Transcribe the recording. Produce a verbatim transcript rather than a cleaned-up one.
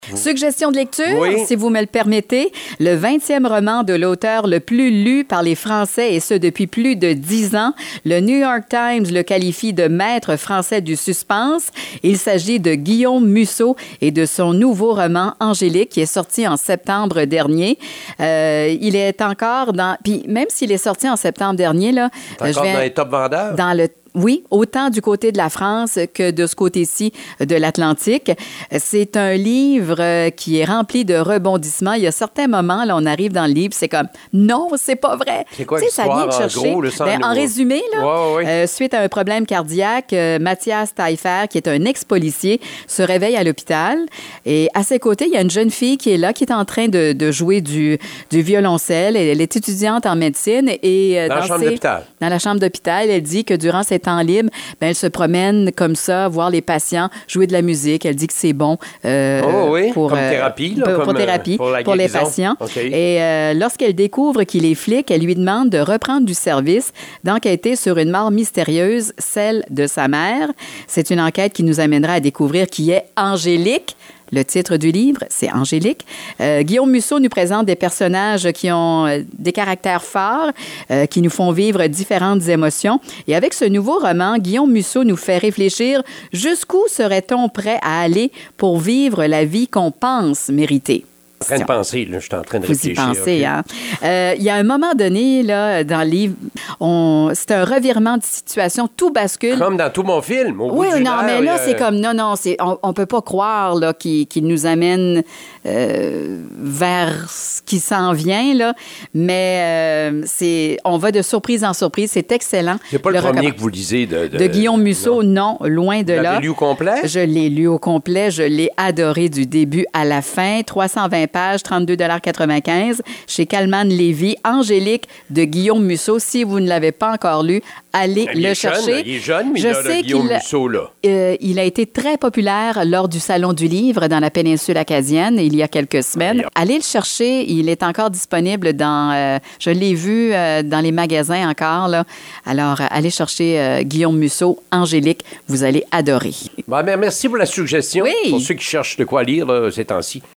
Suggestion de lecture, Oui. si vous me le permettez. Le vingtième roman de l'auteur le plus lu par les Français, et ce depuis plus de dix ans. Le New York Times le qualifie de maître français du suspense. Il s'agit de Guillaume Musso et de son nouveau roman Angélique, qui est sorti en septembre dernier. Euh, il est encore dans... Puis même s'il est sorti en septembre dernier, là... T'es encore je vais, dans les top vendeurs? Dans le Oui, autant du côté de la France que de ce côté-ci de l'Atlantique. C'est un livre qui est rempli de rebondissements. Il y a certains moments, là, on arrive dans le livre, c'est comme « Non, c'est pas vrai! » C'est quoi Tu sais, ça l'histoire, vient de en chercher. gros, le sang Ben, de- en résumé, là, Ouais, ouais. euh, suite à un problème cardiaque, euh, Mathias Taillefer, qui est un ex-policier, se réveille à l'hôpital. Et à ses côtés, il y a une jeune fille qui est là, qui est en train de, de jouer du, du violoncelle. Elle, elle est étudiante en médecine. Et, euh, Dans la chambre ses- d'hôpital. Dans la chambre d'hôpital. Elle dit que durant ses temps libres, ben, elle se promène comme ça, voir les patients jouer de la musique. Elle dit que c'est bon euh, Oh oui, pour, comme euh, thérapie, là, pour, comme, pour thérapie, euh, pour la pour les guérison. patients. OK. Et euh, lorsqu'elle découvre qu'il est flic, elle lui demande de reprendre du service, d'enquêter sur une mort mystérieuse, celle de sa mère. C'est une enquête qui nous amènera à découvrir qui est Angélique. Le titre du livre, c'est Angélique. Euh, Guillaume Musso nous présente des personnages qui ont euh, des caractères forts, euh, qui nous font vivre différentes émotions. Et avec ce nouveau roman, Guillaume Musso nous fait réfléchir jusqu'où serait-on prêt à aller pour vivre la vie qu'on pense mériter. Je suis en train de penser, là, je suis en train de Vous y réfléchir. pensez, OK. hein? Euh, Il y a un moment donné, là, dans le livre, on... c'est un revirement de situation, tout bascule. Comme dans tout mon film. Au bout Oui, d'une non, heure, mais là, euh, c'est comme, non, non, c'est, on, on peut pas croire là, qu'il, qu'il nous amène euh, vers ce qui s'en vient, là. Mais euh, c'est, on va de surprise en surprise. C'est excellent. C'est pas le, Je premier recommande. que vous lisez de... De, De Guillaume Musso, non, loin de Vous là. l'avez lu au complet? Je l'ai lu au complet. Je l'ai adoré du début à la fin. trois cent vingt pages, trente-deux dollars quatre-vingt-quinze chez Calman Lévy. Angélique de Guillaume Musso. Si vous ne l'avez pas encore lu, allez Il le est jeune, chercher. il est jeune, mais Je il a le sais Guillaume qu'il- Musso, là. Euh, il a été très populaire lors du Salon du Livre dans la péninsule acadienne il y a quelques semaines. Ah, Allez le chercher. Il est encore disponible dans... euh, je l'ai vu euh, dans les magasins encore, là. Alors, euh, allez chercher euh, Guillaume Musso, Angélique. Vous allez adorer. Bon, ben, merci pour la suggestion. Oui. Pour ceux qui cherchent de quoi lire là, ces temps-ci.